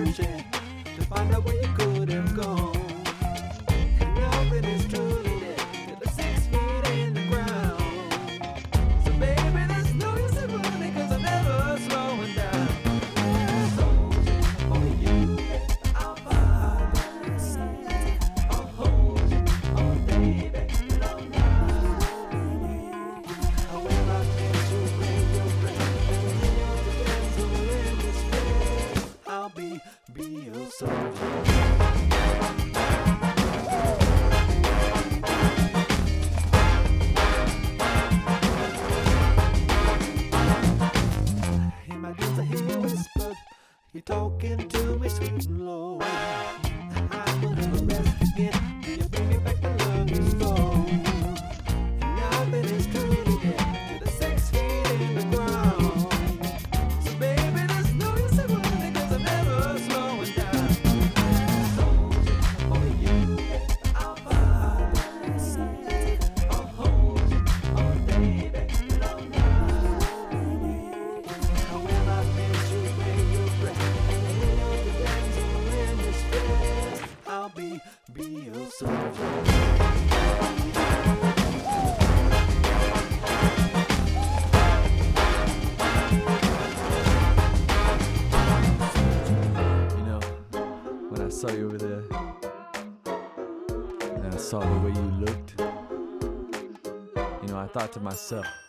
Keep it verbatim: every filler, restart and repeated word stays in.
searching to find out where you could have gone. And nothing is truly dead till it's six feet in the ground. So baby, there's no use in running, 'cause I'm never slowing down. Soldier, for you, I'll find I'll hold you, oh baby, long night. I will not miss you when you're I'll be, be your soldier. In my dreams I hear you whisper, you're talking to me sweet and low. I will never rest again till you bring me back to love you strong. And nothing is truly dead till the six feet in the ground. So baby, there's no use in running, 'cause I'm never slowing down. Soldier, for you, I'll fight. I'll hold you, oh baby, long night. I will not miss you when you're resting, and you're the damsel in distress. I'll be, be your soldier. When I saw you over there, and I saw the way you looked, you know, I thought to myself,